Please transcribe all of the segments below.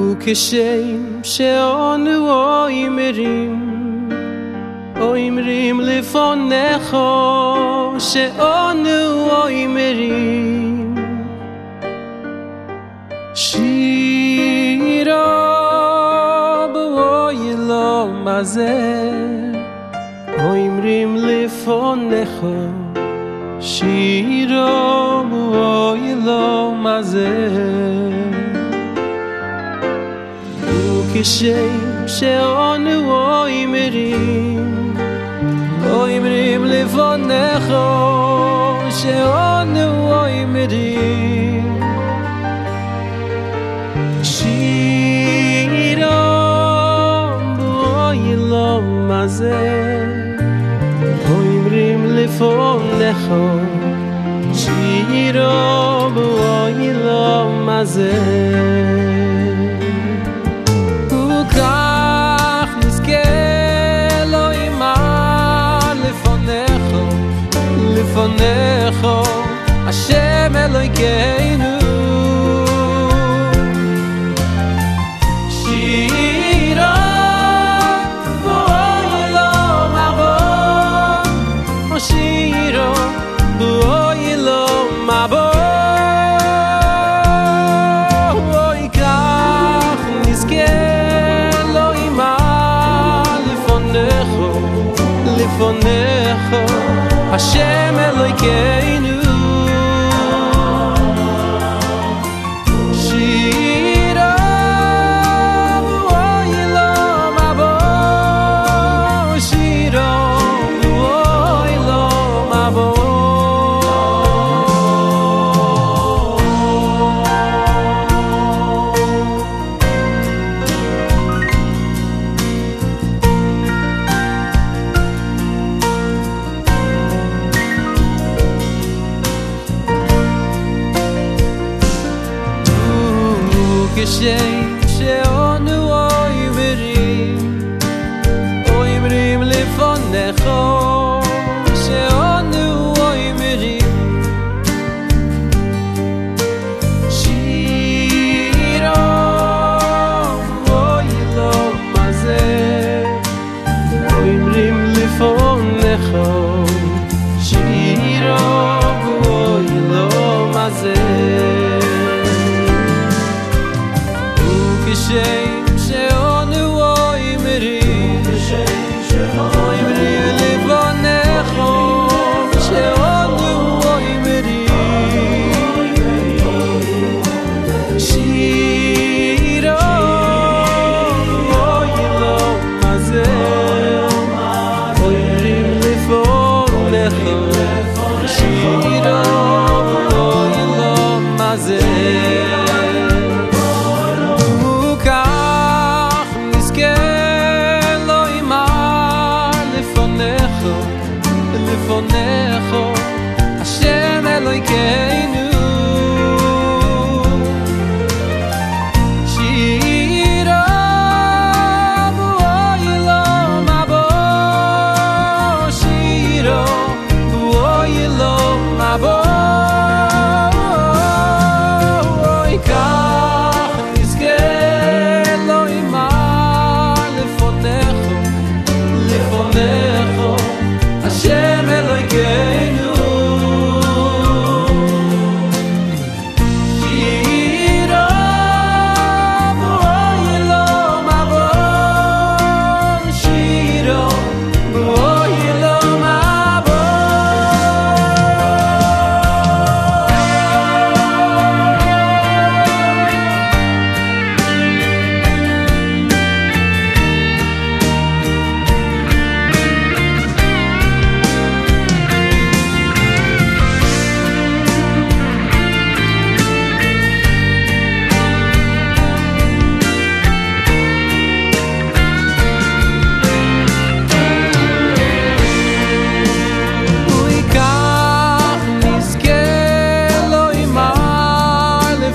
וכשם שאנו אומרים לפניך שאנו אומרים שירה בעולם הזה אומרים לפניך שירה בעולם הזה וכשם שאנו אומרים לפניך שאנו אומרים שירה בעולם הזה אומרים לפניך שירה בעולם הזה וכך נזכה לא אימר לפניך השם אלוהינו שירה בעולם הבא שירה בעולם הבא וכך נזכה לא אימר לפניך השם אלוהינו שירה בעולם הבא שירה בעולם הבא כשם שאנו אומרים לפניך שאנו אומרים שירה בעולם הזה אומרים לפניך שירה בעולם הזה כשם שאנו אומרים לפניך שאנו אומרים שירה בעולם הזה אומרים לפניך שירה בעולם הזה לפניך השם אלוהינו שירה בעולם הבא שירה בעולם הבא וכך נזכה לא אימר לפניך השם אלוהינו שירה בעולם הבא שירה בעולם הבא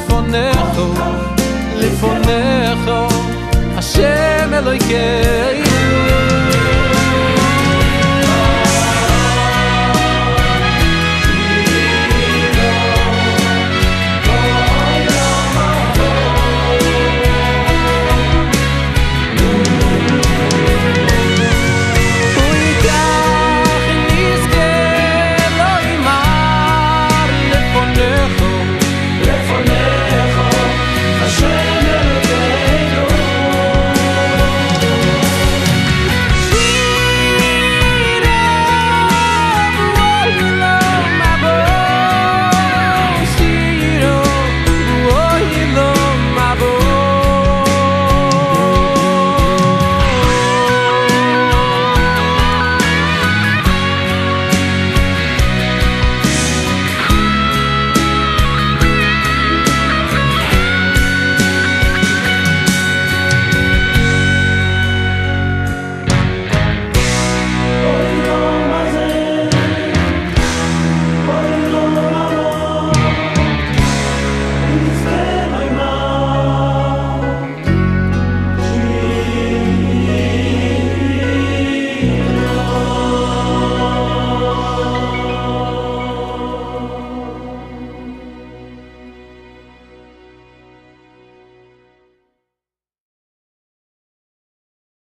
לפניך השם אלוהינו